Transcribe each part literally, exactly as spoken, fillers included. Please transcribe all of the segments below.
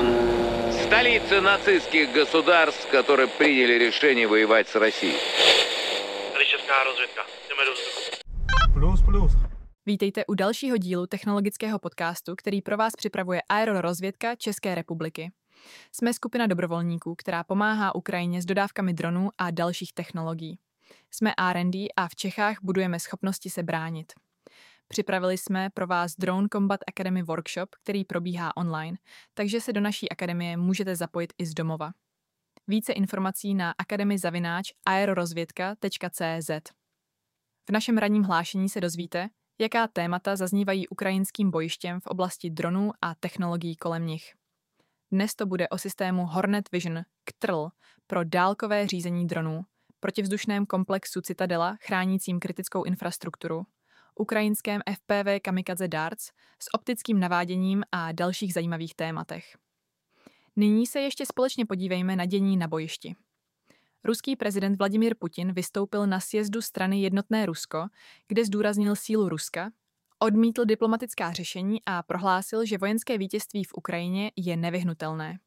Столицы нацистских государств, которые приняли решение воевать с Россией. Tady česká rozvědka. Jdeme do vzduchu. Plus, plus. Vítejte u dalšího dílu technologického podcastu, který pro vás připravuje Aerorozvědka České republiky. Jsme skupina dobrovolníků, která pomáhá Ukrajině s dodávkami dronů a dalších technologií. Jsme R and D a v Čechách budujeme schopnosti se bránit. Připravili jsme pro vás Drone Combat Academy workshop, který probíhá online, takže se do naší akademie můžete zapojit i z domova. Více informací na akademi zavináč aerorozvědka tečka cé zet. V našem ranním hlášení se dozvíte, jaká témata zaznívají ukrajinským bojištěm v oblasti dronů a technologií kolem nich. Dnes to bude o systému Hornet Vision K T R L pro dálkové řízení dronů, protivzdušném komplexu Citadela chránícím kritickou infrastrukturu, ukrajinském F P V Kamikaze Darts s optickým naváděním a dalších zajímavých tématech. Nyní se ještě společně podívejme na dění na bojišti. Ruský prezident Vladimír Putin vystoupil na sjezdu strany Jednotné Rusko, kde zdůraznil sílu Ruska, odmítl diplomatická řešení a prohlásil, že vojenské vítězství v Ukrajině je nevyhnutelné.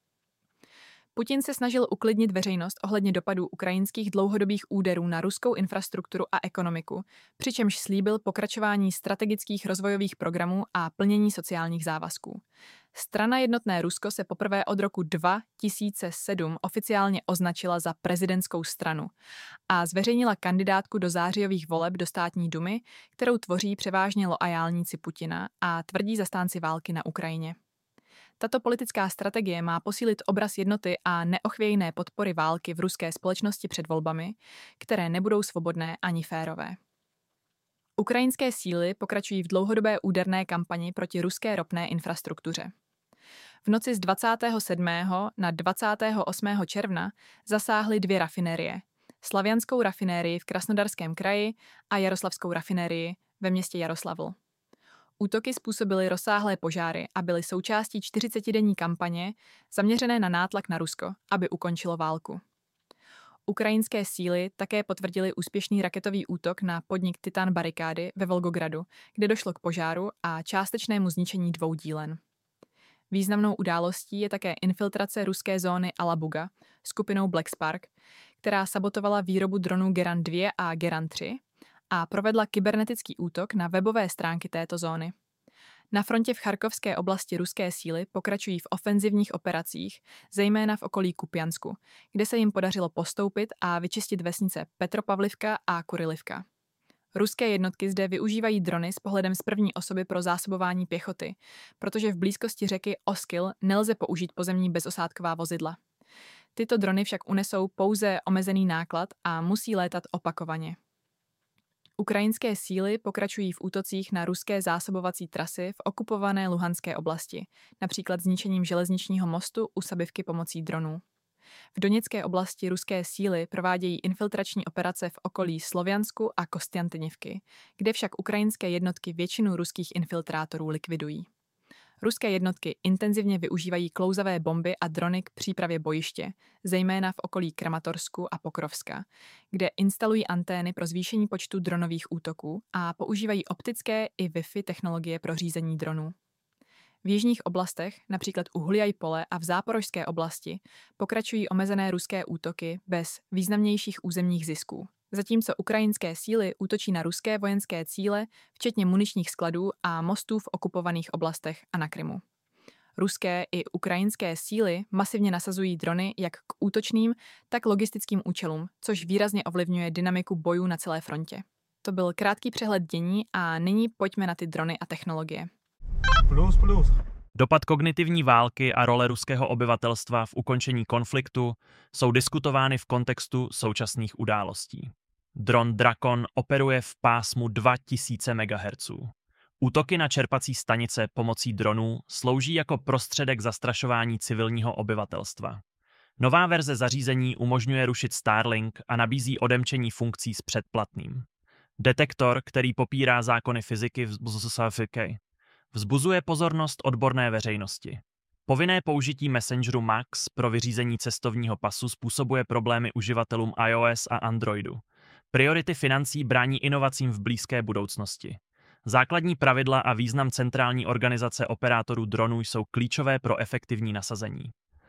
Putin se snažil uklidnit veřejnost ohledně dopadů ukrajinských dlouhodobých úderů na ruskou infrastrukturu a ekonomiku, přičemž slíbil pokračování strategických rozvojových programů a plnění sociálních závazků. Strana Jednotné Rusko se poprvé od roku dva tisíce sedm oficiálně označila za prezidentskou stranu a zveřejnila kandidátku do zářijových voleb do státní dumy, kterou tvoří převážně loajálníci Putina a tvrdí zastánci války na Ukrajině. Tato politická strategie má posílit obraz jednoty a neochvějné podpory války v ruské společnosti před volbami, které nebudou svobodné ani férové. Ukrajinské síly pokračují v dlouhodobé úderné kampani proti ruské ropné infrastruktuře. V noci z dvacátého sedmého na dvacátého osmého června zasáhly dvě rafinérie, Slavianskou rafinérii v Krasnodarském kraji a Jaroslavskou rafinérii ve městě Jaroslavl. Útoky způsobily rozsáhlé požáry a byly součástí čtyřicetidenní kampaně zaměřené na nátlak na Rusko, aby ukončilo válku. Ukrajinské síly také potvrdily úspěšný raketový útok na podnik Titan Barikády ve Volgogradu, kde došlo k požáru a částečnému zničení dvou dílen. Významnou událostí je také infiltrace ruské zóny Alabuga skupinou Black Spark, která sabotovala výrobu dronů Geran dva a Geran tři a provedla kybernetický útok na webové stránky této zóny. Na frontě v Charkovské oblasti ruské síly pokračují v ofenzivních operacích, zejména v okolí Kupjansku, kde se jim podařilo postoupit a vyčistit vesnice Petropavlivka a Kurilivka. Ruské jednotky zde využívají drony s pohledem z první osoby pro zásobování pěchoty, protože v blízkosti řeky Oskil nelze použít pozemní bezosádková vozidla. Tyto drony však unesou pouze omezený náklad a musí létat opakovaně. Ukrajinské síly pokračují v útocích na ruské zásobovací trasy v okupované Luhanské oblasti, například zničením železničního mostu u Sabivky pomocí dronů. V Doněcké oblasti ruské síly provádějí infiltrační operace v okolí Sloviansku a Kostянтинivky, kde však ukrajinské jednotky většinu ruských infiltrátorů likvidují. Ruské jednotky intenzivně využívají klouzavé bomby a drony k přípravě bojiště, zejména v okolí Kramatorsku a Pokrovska, kde instalují antény pro zvýšení počtu dronových útoků a používají optické i Wi-Fi technologie pro řízení dronů. V jižních oblastech, například u Huljaj-Pole a v Záporožské oblasti, pokračují omezené ruské útoky bez významnějších územních zisků, zatímco ukrajinské síly útočí na ruské vojenské cíle, včetně muničních skladů a mostů v okupovaných oblastech a na Krymu. Ruské i ukrajinské síly masivně nasazují drony jak k útočným, tak logistickým účelům, což výrazně ovlivňuje dynamiku bojů na celé frontě. To byl krátký přehled dění a nyní pojďme na ty drony a technologie. Plus, plus. Dopad kognitivní války a role ruského obyvatelstva v ukončení konfliktu jsou diskutovány v kontextu současných událostí. Dron Drakon operuje v pásmu dva tisíce megahertzů. Útoky na čerpací stanice pomocí dronů slouží jako prostředek zastrašování civilního obyvatelstva. Nová verze zařízení umožňuje rušit Starlink a nabízí odemčení funkcí s předplatným. Detektor, který popírá zákony fyziky, vzbuzuje pozornost odborné veřejnosti. Povinné použití Messengeru Max pro vyřízení cestovního pasu způsobuje problémy uživatelům iOS a Androidu. Priority financí brání inovacím v blízké budoucnosti. Základní pravidla a význam centrální organizace operátorů dronů jsou klíčové pro efektivní nasazení.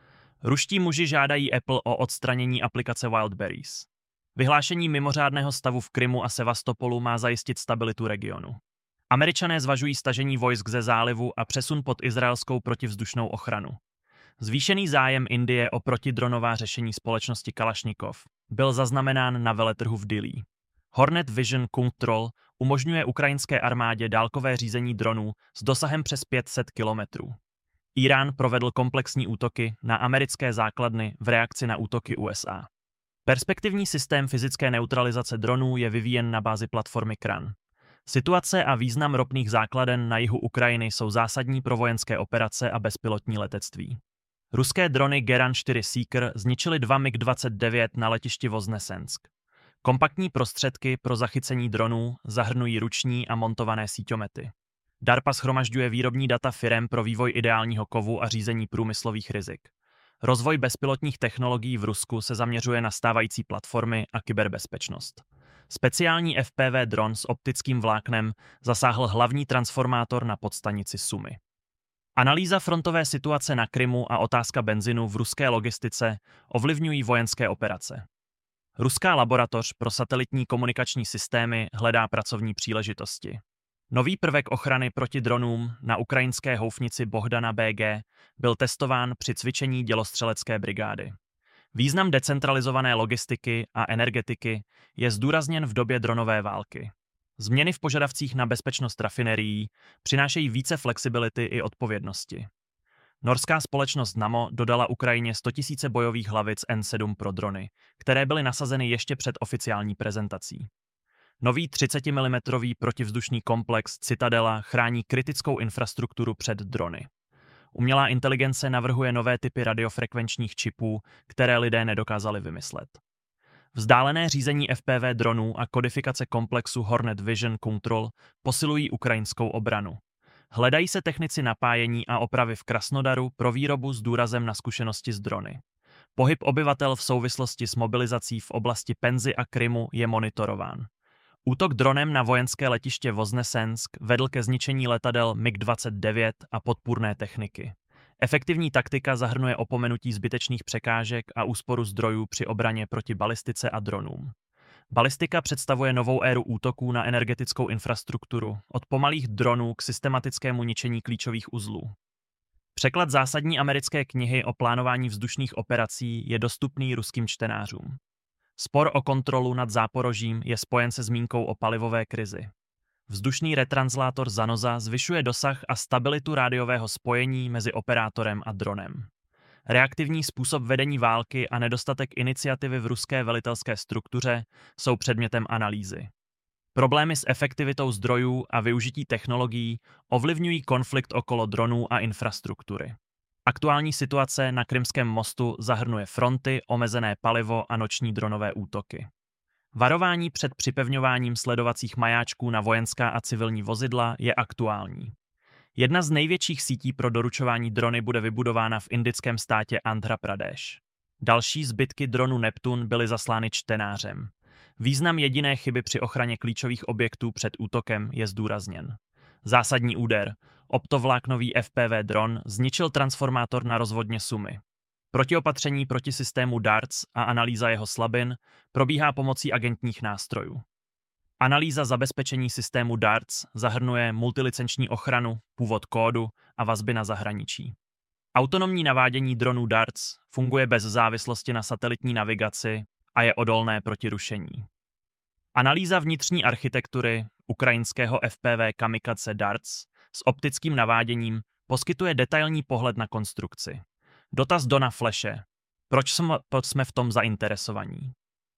Ruští muži žádají Apple o odstranění aplikace Wildberries. Vyhlášení mimořádného stavu v Krymu a Sevastopolu má zajistit stabilitu regionu. Američané zvažují stažení vojsk ze zálivu a přesun pod izraelskou protivzdušnou ochranu. Zvýšený zájem Indie o protidronová řešení společnosti Kalašnikov byl zaznamenán na veletrhu v Dillí. Hornet Vision Control umožňuje ukrajinské armádě dálkové řízení dronů s dosahem přes pět set kilometrů. Írán provedl komplexní útoky na americké základny v reakci na útoky U S A. Perspektivní systém fyzické neutralizace dronů je vyvíjen na bázi platformy C R A N. Situace a význam ropných základen na jihu Ukrajiny jsou zásadní pro vojenské operace a bezpilotní letectví. Ruské drony Geran čtyři Seeker zničily dva mig dvacet devět na letišti Voznesensk. Kompaktní prostředky pro zachycení dronů zahrnují ruční a montované síťomety. DARPA shromažďuje výrobní data firem pro vývoj ideálního kovu a řízení průmyslových rizik. Rozvoj bezpilotních technologií v Rusku se zaměřuje na stávající platformy a kyberbezpečnost. Speciální F P V dron s optickým vláknem zasáhl hlavní transformátor na podstanici Sumy. Analýza frontové situace na Krymu a otázka benzinu v ruské logistice ovlivňují vojenské operace. Ruská laboratoř pro satelitní komunikační systémy hledá pracovní příležitosti. Nový prvek ochrany proti dronům na ukrajinské houfnici Bohdana B G byl testován při cvičení dělostřelecké brigády. Význam decentralizované logistiky a energetiky je zdůrazněn v době dronové války. Změny v požadavcích na bezpečnost rafinerií přinášejí více flexibility i odpovědnosti. Norská společnost Nammo dodala Ukrajině sto tisíc bojových hlavic N sedm pro drony, které byly nasazeny ještě před oficiální prezentací. Nový třicet milimetrů protivzdušný komplex Citadela chrání kritickou infrastrukturu před drony. Umělá inteligence navrhuje nové typy radiofrekvenčních čipů, které lidé nedokázali vymyslet. Vzdálené řízení F P V dronů a kodifikace komplexu Hornet Vision Control posilují ukrajinskou obranu. Hledají se technici napájení a opravy v Krasnodaru pro výrobu s důrazem na zkušenosti s drony. Pohyb obyvatel v souvislosti s mobilizací v oblasti Penzy a Krymu je monitorován. Útok dronem na vojenské letiště Voznesensk vedl ke zničení letadel mig dvacet devět a podpůrné techniky. Efektivní taktika zahrnuje opomenutí zbytečných překážek a úsporu zdrojů při obraně proti balistice a dronům. Balistika představuje novou éru útoků na energetickou infrastrukturu, od pomalých dronů k systematickému ničení klíčových uzlů. Překlad zásadní americké knihy o plánování vzdušných operací je dostupný ruským čtenářům. Spor o kontrolu nad Záporožím je spojen se zmínkou o palivové krizi. Vzdušný retranslátor Zanoza zvyšuje dosah a stabilitu rádiového spojení mezi operátorem a dronem. Reaktivní způsob vedení války a nedostatek iniciativy v ruské velitelské struktuře jsou předmětem analýzy. Problémy s efektivitou zdrojů a využití technologií ovlivňují konflikt okolo dronů a infrastruktury. Aktuální situace na Krymském mostu zahrnuje fronty, omezené palivo a noční dronové útoky. Varování před připevňováním sledovacích majáčků na vojenská a civilní vozidla je aktuální. Jedna z největších sítí pro doručování drony bude vybudována v indickém státě Andhra Pradesh. Další zbytky dronu Neptun byly zaslány čtenářem. Význam jediné chyby při ochraně klíčových objektů před útokem je zdůrazněn. Zásadní úder. Optovláknový F P V dron zničil transformátor na rozvodně Sumy. Protiopatření proti systému DARTS a analýza jeho slabin probíhá pomocí agentních nástrojů. Analýza zabezpečení systému DARTS zahrnuje multilicenční ochranu, původ kódu a vazby na zahraničí. Autonomní navádění dronů DARTS funguje bez závislosti na satelitní navigaci a je odolné proti rušení. Analýza vnitřní architektury ukrajinského F P V Kamikaze DARTS s optickým naváděním poskytuje detailní pohled na konstrukci. Dotaz Dona Fleše. Proč jsme, proč jsme v tom zainteresovaní?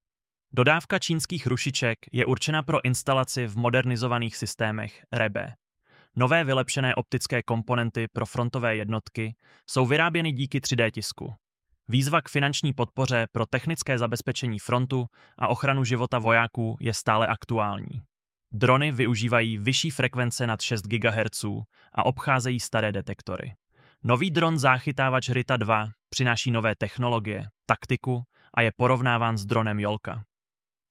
Dodávka čínských rušiček je určena pro instalaci v modernizovaných systémech R E B E. Nové vylepšené optické komponenty pro frontové jednotky jsou vyráběny díky tři dé tisku. Výzva k finanční podpoře pro technické zabezpečení frontu a ochranu života vojáků je stále aktuální. Drony využívají vyšší frekvence nad šest gigahertzů a obcházejí staré detektory. Nový dron záchytávač Rita dva přináší nové technologie, taktiku a je porovnáván s dronem Jolka.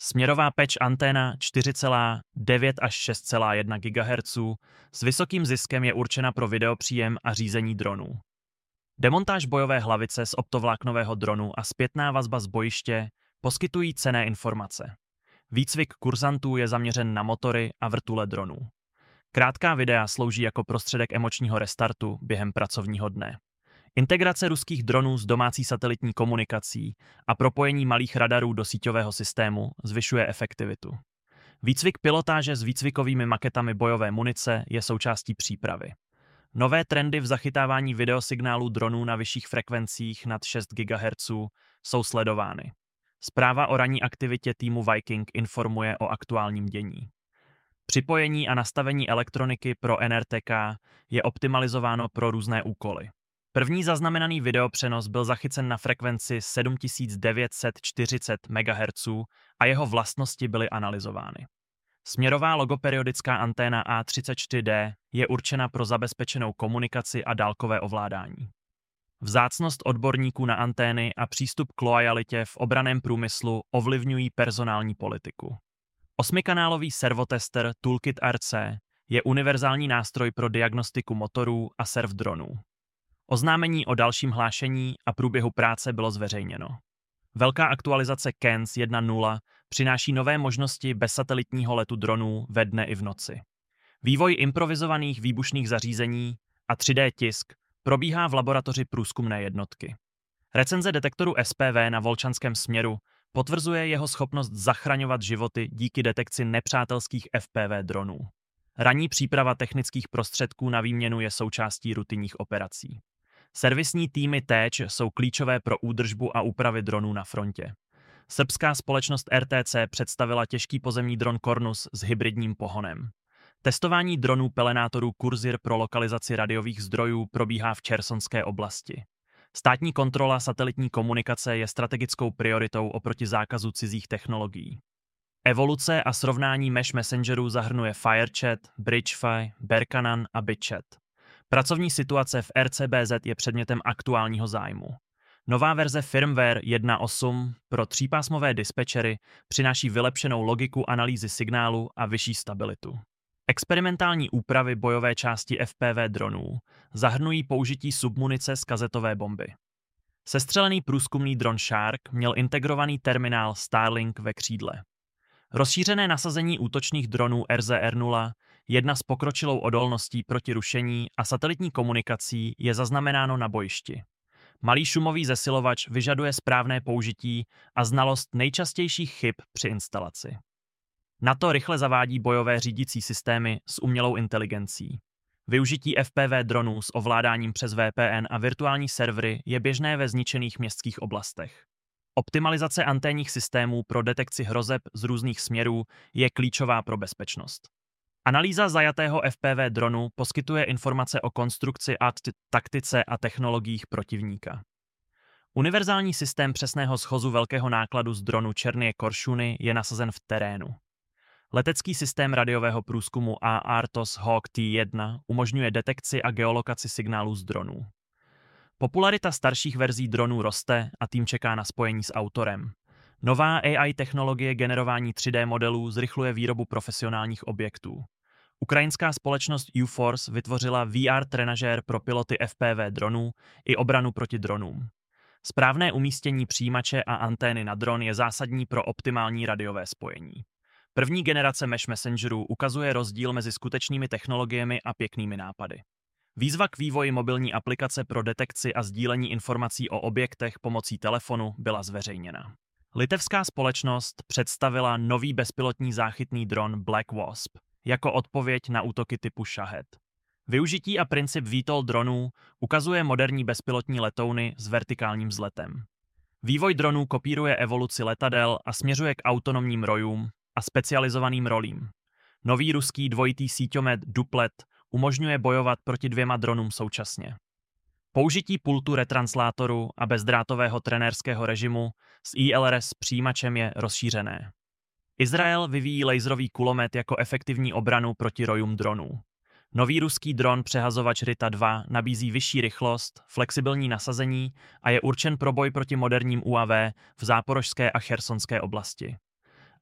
Směrová patch anténa čtyři celá devět až šest celá jedna gigahertzu s vysokým ziskem je určena pro videopříjem a řízení dronů. Demontáž bojové hlavice z optovláknového dronu a zpětná vazba z bojiště poskytují cenné informace. Výcvik kurzantů je zaměřen na motory a vrtule dronů. Krátká videa slouží jako prostředek emočního restartu během pracovního dne. Integrace ruských dronů s domácí satelitní komunikací a propojení malých radarů do síťového systému zvyšuje efektivitu. Výcvik pilotáže s výcvikovými maketami bojové munice je součástí přípravy. Nové trendy v zachytávání videosignálů dronů na vyšších frekvencích nad šest gigahertzů jsou sledovány. Zpráva o ranní aktivitě týmu Viking informuje o aktuálním dění. Připojení a nastavení elektroniky pro N R T K je optimalizováno pro různé úkoly. První zaznamenaný videopřenos byl zachycen na frekvenci sedm tisíc devět set čtyřicet megahertzů a jeho vlastnosti byly analyzovány. Směrová logoperiodická anténa A třicet čtyři D je určena pro zabezpečenou komunikaci a dálkové ovládání. Vzácnost odborníků na antény a přístup k loajalitě v obranném průmyslu ovlivňují personální politiku. Osmikanálový servotester Toolkit R C je univerzální nástroj pro diagnostiku motorů a serv dronů. Oznámení o dalším hlášení a průběhu práce bylo zveřejněno. Velká aktualizace C A N S jedna tečka nula přináší nové možnosti bezsatelitního letu dronů ve dne i v noci. Vývoj improvizovaných výbušných zařízení a tři dé tisk probíhá v laboratoři průzkumné jednotky. Recenze detektoru S P V na Volčanském směru potvrzuje jeho schopnost zachraňovat životy díky detekci nepřátelských F P V dronů. Ranní příprava technických prostředků na výměnu je součástí rutinních operací. Servisní týmy Téč jsou klíčové pro údržbu a úpravy dronů na frontě. Srbská společnost R T C představila těžký pozemní dron Kornus s hybridním pohonem. Testování dronů pelenátorů Kurzir pro lokalizaci radiových zdrojů probíhá v Čersonské oblasti. Státní kontrola satelitní komunikace je strategickou prioritou oproti zákazu cizích technologií. Evoluce a srovnání mesh messengerů zahrnuje FireChat, BridgeFi, Berkanan a BitChat. Pracovní situace v R C B Z je předmětem aktuálního zájmu. Nová verze firmware jedna tečka osm pro třípásmové dispečery přináší vylepšenou logiku analýzy signálu a vyšší stabilitu. Experimentální úpravy bojové části F P V dronů zahrnují použití submunice z kazetové bomby. Sestřelený průzkumný dron Shark měl integrovaný terminál Starlink ve křídle. Rozšířené nasazení útočných dronů R Z R nula, jedna s pokročilou odolností proti rušení a satelitní komunikací, je zaznamenáno na bojišti. Malý šumový zesilovač vyžaduje správné použití a znalost nejčastějších chyb při instalaci. NATO rychle zavádí bojové řídící systémy s umělou inteligencí. Využití F P V dronů s ovládáním přes V P N a virtuální servery je běžné ve zničených městských oblastech. Optimalizace anténních systémů pro detekci hrozeb z různých směrů je klíčová pro bezpečnost. Analýza zajatého F P V dronu poskytuje informace o konstrukci a taktice a technologiích protivníka. Univerzální systém přesného shozu velkého nákladu z dronu Černie Koršuny je nasazen v terénu. Letecký systém radiového průzkumu A Artos Hawk T jedna umožňuje detekci a geolokaci signálů z dronů. Popularita starších verzí dronů roste a tým čeká na spojení s autorem. Nová A I technologie generování tři dé modelů zrychluje výrobu profesionálních objektů. Ukrajinská společnost U-Force vytvořila V R trenažér pro piloty F P V dronů i obranu proti dronům. Správné umístění přijímače a antény na dron je zásadní pro optimální radiové spojení. První generace mesh messengerů ukazuje rozdíl mezi skutečnými technologiemi a pěknými nápady. Výzva k vývoji mobilní aplikace pro detekci a sdílení informací o objektech pomocí telefonu byla zveřejněna. Litevská společnost představila nový bezpilotní záchytný dron Black Wasp jako odpověď na útoky typu Shahed. Využití a princip V TOL dronů ukazuje moderní bezpilotní letouny s vertikálním vzletem. Vývoj dronů kopíruje evoluci letadel a směřuje k autonomním rojům a specializovaným rolím. Nový ruský dvojitý síťomet Duplet umožňuje bojovat proti dvěma dronům současně. Použití pultu retranslátoru a bezdrátového trenérského režimu s I L R S přijímačem je rozšířené. Izrael vyvíjí laserový kulomet jako efektivní obranu proti rojům dronů. Nový ruský dron přehazovač Rita dva nabízí vyšší rychlost, flexibilní nasazení a je určen pro boj proti moderním U A V v záporožské a chersonské oblasti.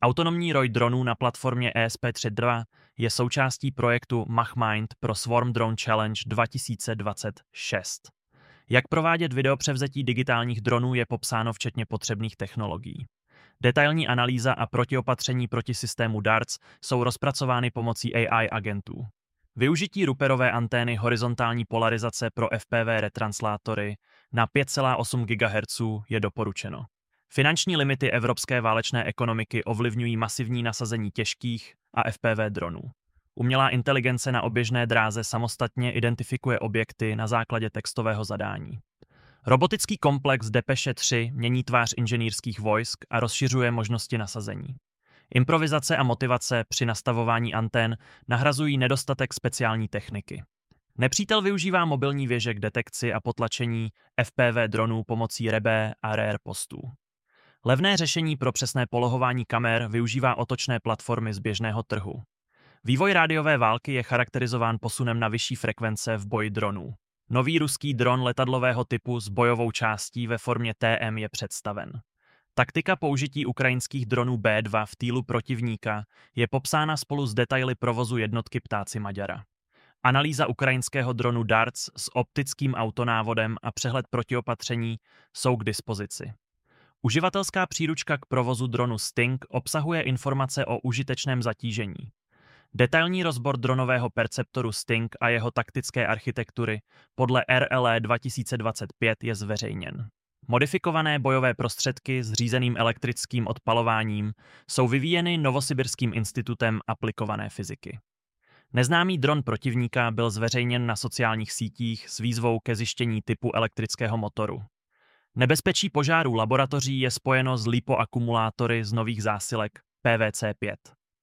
Autonomní roj dronů na platformě E S P tři dva je součástí projektu MachMind pro Swarm Drone Challenge dva tisíce dvacet šest. Jak provádět videopřevzetí digitálních dronů je popsáno včetně potřebných technologií. Detailní analýza a protiopatření proti systému DARTS jsou rozpracovány pomocí A I agentů. Využití ruperové antény horizontální polarizace pro F P V retranslátory na pět celá osm gigahertzů je doporučeno. Finanční limity evropské válečné ekonomiky ovlivňují masivní nasazení těžkých a F P V dronů. Umělá inteligence na oběžné dráze samostatně identifikuje objekty na základě textového zadání. Robotický komplex Depeche tři mění tvář inženýrských vojsk a rozšiřuje možnosti nasazení. Improvizace a motivace při nastavování antén nahrazují nedostatek speciální techniky. Nepřítel využívá mobilní věže k detekci a potlačení F P V dronů pomocí R B a R E R postů. Levné řešení pro přesné polohování kamer využívá otočné platformy z běžného trhu. Vývoj rádiové války je charakterizován posunem na vyšší frekvence v boji dronů. Nový ruský dron letadlového typu s bojovou částí ve formě T M je představen. Taktika použití ukrajinských dronů B dva v týlu protivníka je popsána spolu s detaily provozu jednotky Ptáci Maďara. Analýza ukrajinského dronu DARTS s optickým autonávodem a přehled protiopatření jsou k dispozici. Uživatelská příručka k provozu dronu Sting obsahuje informace o užitečném zatížení. Detailní rozbor dronového perceptoru Sting a jeho taktické architektury podle R L E dva tisíce dvacet pět je zveřejněn. Modifikované bojové prostředky s řízeným elektrickým odpalováním jsou vyvíjeny Novosibirským institutem aplikované fyziky. Neznámý dron protivníka byl zveřejněn na sociálních sítích s výzvou ke zjištění typu elektrického motoru. Nebezpečí požárů laboratoří je spojeno s lipoakumulátory z nových zásilek P V C pět.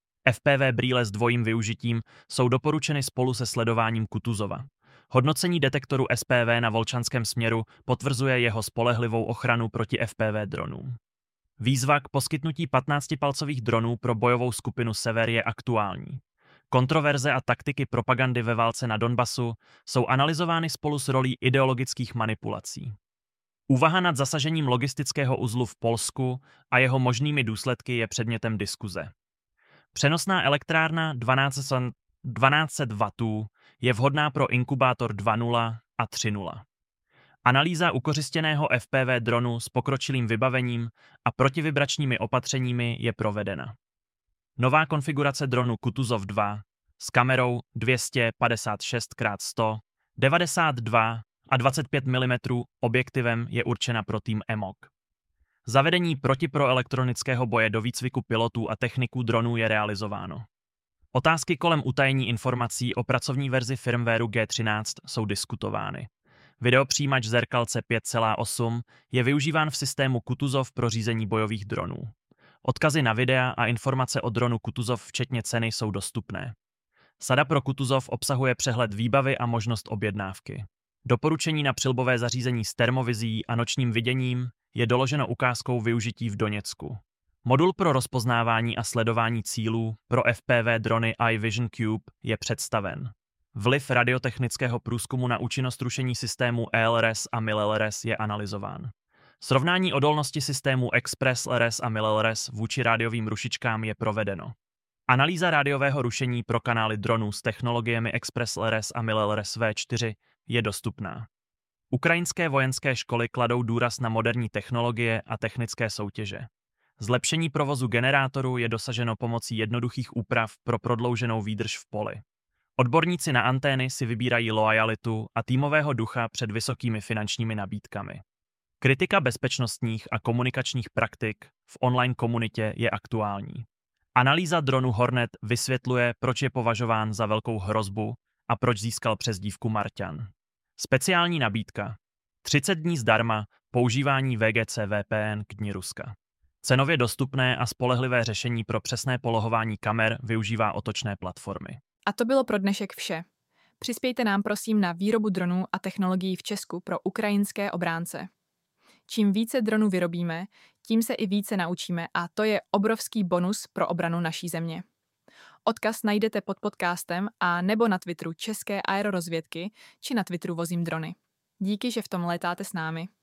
F P V brýle s dvojím využitím jsou doporučeny spolu se sledováním Kutuzova. Hodnocení detektoru S P V na volčanském směru potvrzuje jeho spolehlivou ochranu proti F P V dronům. Výzva k poskytnutí patnáctipalcových dronů pro bojovou skupinu Sever je aktuální. Kontroverze a taktiky propagandy ve válce na Donbasu jsou analyzovány spolu s rolí ideologických manipulací. Úvaha nad zasažením logistického uzlu v Polsku a jeho možnými důsledky je předmětem diskuze. Přenosná elektrárna dvanáct set wattů je vhodná pro inkubátor dva tečka nula a tři tečka nula. Analýza ukořistěného F P V dronu s pokročilým vybavením a protivibračními opatřeními je provedena. Nová konfigurace dronu Kutuzov dva s kamerou dvě stě padesát šest krát sto, devadesát dva a dvacet pět milimetrů objektivem je určena pro tým E M O K. Zavedení protiproelektronického boje do výcviku pilotů a techniků dronů je realizováno. Otázky kolem utajení informací o pracovní verzi firmwareu G třináct jsou diskutovány. Videopřijímač zrcalce pět celá osm je využíván v systému Kutuzov pro řízení bojových dronů. Odkazy na videa a informace o dronu Kutuzov včetně ceny jsou dostupné. Sada pro Kutuzov obsahuje přehled výbavy a možnost objednávky. Doporučení na přilbové zařízení s termovizí a nočním viděním je doloženo ukázkou využití v Doněcku. Modul pro rozpoznávání a sledování cílů pro F P V drony iVision Cube je představen. Vliv radiotechnického průzkumu na účinnost rušení systému E L R S a M I L R S je analyzován. Srovnání odolnosti systému Express L R S a M I L R S vůči rádiovým rušičkám je provedeno. Analýza rádiového rušení pro kanály dronů s technologiemi Express L R S a M I L R S V čtyři je dostupná. Ukrajinské vojenské školy kladou důraz na moderní technologie a technické soutěže. Zlepšení provozu generátoru je dosaženo pomocí jednoduchých úprav pro prodlouženou výdrž v poli. Odborníci na antény si vybírají loajalitu a týmového ducha před vysokými finančními nabídkami. Kritika bezpečnostních a komunikačních praktik v online komunitě je aktuální. Analýza dronu Hornet vysvětluje, proč je považován za velkou hrozbu a proč získal přezdívku Marťan. Speciální nabídka. třicet dní zdarma používání V G C V P N k dni Ruska. Cenově dostupné a spolehlivé řešení pro přesné polohování kamer využívá otočné platformy. A to bylo pro dnešek vše. Přispějte nám prosím na výrobu dronů a technologií v Česku pro ukrajinské obránce. Čím více dronů vyrobíme, tím se i více naučíme a to je obrovský bonus pro obranu naší země. Odkaz najdete pod podcastem a nebo na Twitteru České aerorozvědky či na Twitteru Vozím drony. Díky, že v tom létáte s námi.